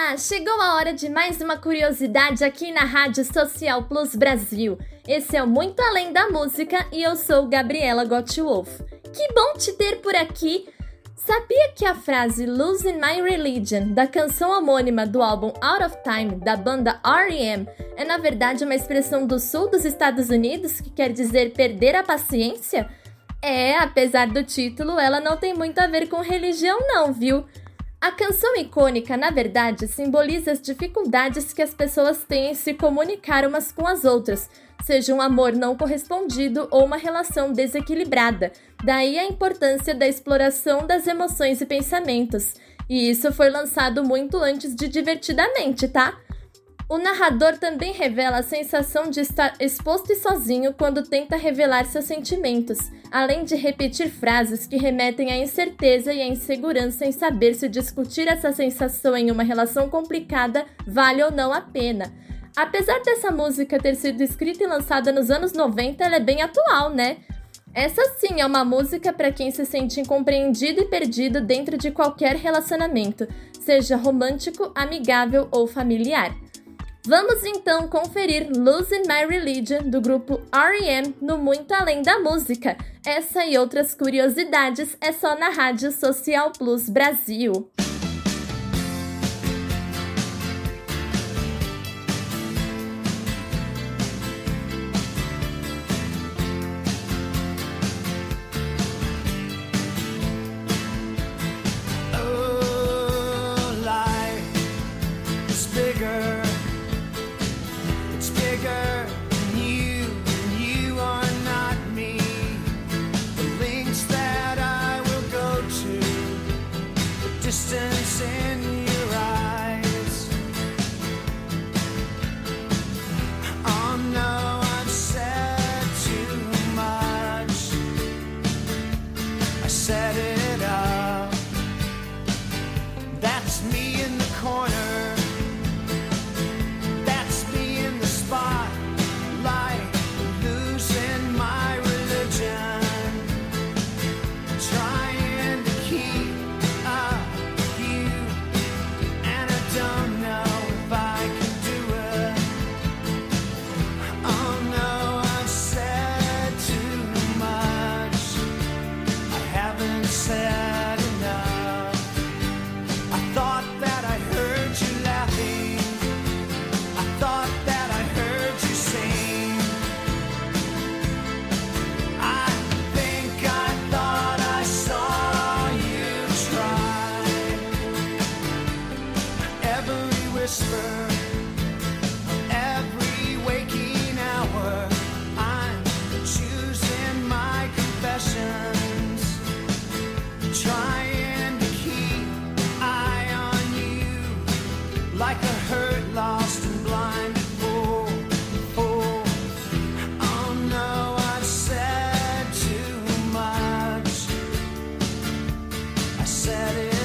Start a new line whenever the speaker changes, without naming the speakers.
Olá, chegou a hora de mais uma curiosidade aqui na Rádio Social Plus Brasil. Esse é o Muito Além da Música e eu sou Gabriela Gottwolf. Que bom te ter por aqui! Sabia que a frase Losing My Religion, da canção homônima do álbum Out of Time, da banda R.E.M., é na verdade uma expressão do sul dos Estados Unidos que quer dizer perder a paciência? Apesar do título, ela não tem muito a ver com religião não, viu? A canção icônica, na verdade, simboliza as dificuldades que as pessoas têm em se comunicar umas com as outras, seja um amor não correspondido ou uma relação desequilibrada. Daí a importância da exploração das emoções e pensamentos. E isso foi lançado muito antes de Divertidamente, tá? O narrador também revela a sensação de estar exposto e sozinho quando tenta revelar seus sentimentos, além de repetir frases que remetem à incerteza e à insegurança em saber se discutir essa sensação em uma relação complicada vale ou não a pena. Apesar dessa música ter sido escrita e lançada nos anos 90, ela é bem atual, né? Essa sim é uma música para quem se sente incompreendido e perdido dentro de qualquer relacionamento, seja romântico, amigável ou familiar. Vamos então conferir Losing My Religion do grupo R.E.M. no Muito Além da Música. Essa e outras curiosidades é só na Rádio Social Plus Brasil.
Distance in your eyes. Oh no, I've said too much. I set it up. That's me in the corner. That's me in the spotlight, losing my religion. Trying to keep up. Don't know if I can do it. Oh no, I've said too much. I haven't said enough. I thought that I heard you laughing. I thought that I heard you sing. I think I thought I saw you try. Every whisper, every waking hour, I'm choosing my confessions, trying to keep eye on you, like a hurt, lost and blinded fool. Oh no, I've said too much. I said it.